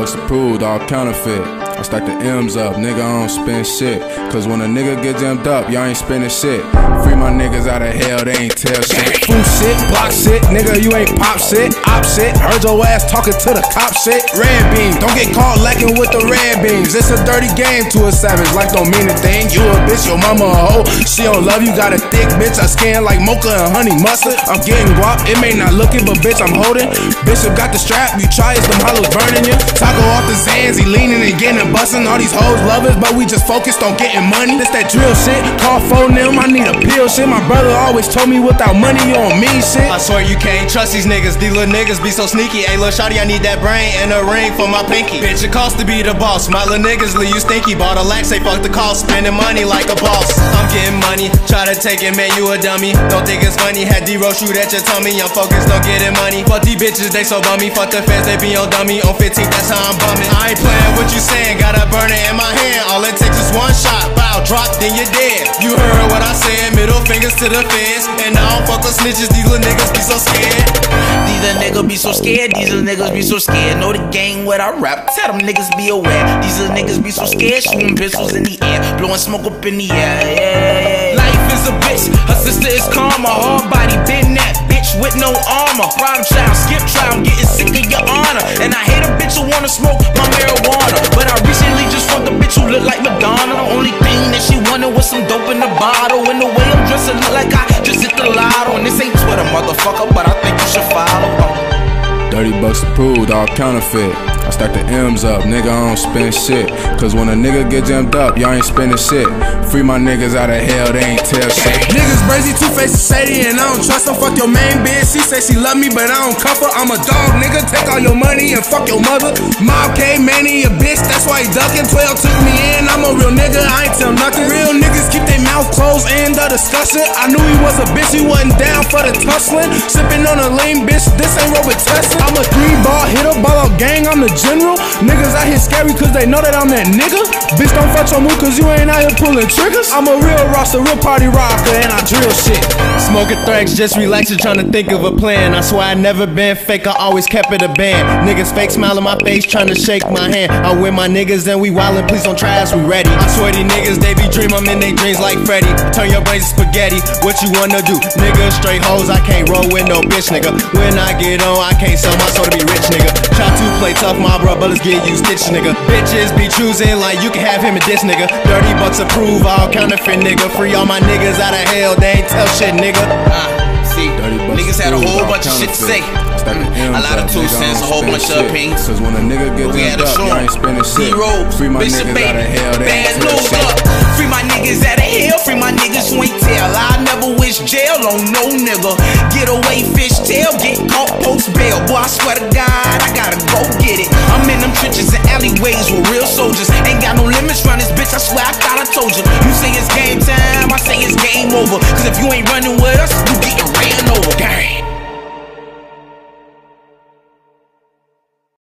bucks approved, all counterfeit. I stack the M's up, nigga, I don't spend shit. Cause when a nigga get jammed up, y'all ain't spending shit. Free my niggas out of hell, they ain't tell shit. Fool shit, block shit, nigga, you ain't pop shit. Op shit, heard your ass talking to the cop shit. Red beam, don't get caught lacking with the red beams. It's a dirty game to a savage, life don't mean a thing. You a bitch, your mama a hoe. She don't love you, got a thick bitch. I scan like mocha and honey mustard. I'm getting guap, it may not look it, but bitch, I'm holding. Bishop got the strap, you try it, them hollows burning you. Taco off the Zans, he leaning and getting bustin'. All these hoes love us, but we just focused on getting money. This that drill shit, call phone them, I need a pill shit. My brother always told me without money you don't mean shit. I swear you can't trust these niggas little niggas be so sneaky. Ayy, lil' shawty, I need that brain and a ring for my pinky. Bitch, it costs to be the boss, my little niggas leave you stinky. Bought a lax, say fuck the cost, spending money like a boss. I'm getting money, try to take it, man, you a dummy. Don't think it's funny, had D-Roll shoot at your tummy. I'm focused on getting money. Fuck these bitches, they so bummy. Fuck the fans, they be on dummy. On 15th, that's how I'm bumming. I ain't playing what you saying, got a burner in my hand. All it takes is one shot, bow, drop, then you're dead. You heard what I said, middle fingers to the feds. And I don't fuck with snitches, these little niggas be so scared. These little niggas be so scared, these little niggas be so scared. Know the game when I rap, tell them niggas be aware. These little niggas be so scared, shooting pistols in the air, blowing smoke up in the air, yeah. Life is a bitch, her sister is calm, her whole body been that bitch with no armor. Problem child, skip trial, I'm getting sick of your honor. And I hate a bitch who wanna smoke my marijuana, but I recently just fucked a bitch who look like Madonna. The only thing that she wanted was some dope in the bottle. And the way I'm dressing look like I just hit the lotto. And this ain't Twitter, motherfucker, but I think you should follow. Dirty bucks approved, all counterfeit. I stack the M's up, nigga, I don't spend shit. Cause when a nigga get jammed up, y'all ain't spending shit. Free my niggas out of hell, they ain't tell shit. Niggas brazy, two-faced, shady, and I don't trust them. Fuck your main bitch, she say she love me, but I don't cuff her. I'm a dog, nigga, take all your money and fuck your mother. Mob K, Manny, a bitch, that's why he ducking. 12 took me in, I'm a real nigga, I ain't tell nothing. Real niggas keep their mouth closed, end of discussion. I knew he was a bitch, he wasn't down for the tussling. Sipping on a lean bitch, this ain't Robert Tesla. I'm a 3-ball hitter, ball out gang, I'm the general. Niggas out here scary cause they know that I'm that nigga. Bitch, don't fuck your move cause you ain't out here pulling triggers. I'm a real roster, real party rocker, and I drill shit. Smoking thrax, just relaxing, trying to think of a plan. I swear I never been fake, I always kept it a band. Niggas fake smile on my face, trying to shake my hand. I with my niggas and we wildin', please don't try us, we ready. I swear these niggas, they be dream, I'm in they dreams like Freddy. Turn your brains to spaghetti, what you wanna do? Niggas straight hoes, I can't roll with no bitch, nigga. When I get on, I can't sell my soul to be rich, nigga. Try to play tough, my bro, but let's get you stitch, nigga. Bitches be choosing like you can have him and this nigga. 30 bucks approve, all counterfeit, nigga. Free all my niggas out of hell, they ain't tell shit, nigga. See, niggas had a whole bunch of shit to say. A lot of 2 cents, a whole bunch of opinions. Cause when a nigga get jammed up, y'all ain't spending shit. Free my niggas out of hell, they ain't tell shit. Free my niggas out of hell, free my niggas who ain't tell. I never wish jail on no nigga. Get away, fish tail, get caught, post bail. Boy, I swear to God, I gotta go get it. I'm in them trenches and alleyways with real soldiers.